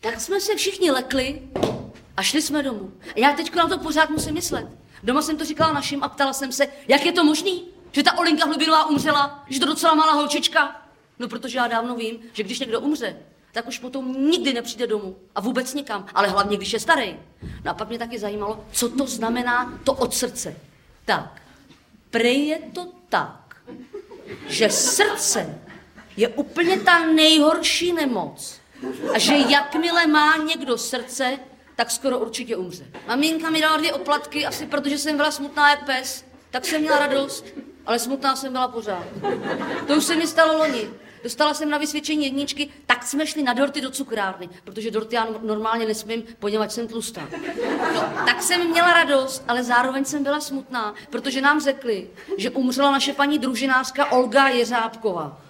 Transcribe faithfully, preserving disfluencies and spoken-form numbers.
Tak jsme se všichni lekli a šli jsme domů. A já teď na to pořád musím myslet. Doma jsem to říkala našim a ptala jsem se, jak je to možný, že ta Olinka Hlubinová umřela, že to docela malá holčička. No protože já dávno vím, že když někdo umře, tak už potom nikdy nepřijde domů a vůbec nikam, ale hlavně, když je starý. No a pak mě taky zajímalo, co to znamená to od srdce. Tak, prej je to tak, že srdce je úplně ta nejhorší nemoc a že jakmile má někdo srdce, tak skoro určitě umře. Maminka mi dala dvě oplatky, asi protože jsem byla smutná jak pes, tak jsem měla radost, ale smutná jsem byla pořád. To už se mi stalo loni. Dostala jsem na vysvědčení jedničky, tak jsme šli na dorty do cukrárny, protože dorty já normálně nesmím, poněvadž jsem tlustá. No, tak jsem měla radost, ale zároveň jsem byla smutná, protože nám řekli, že umřela naše paní družinářka Olga Jeřábková.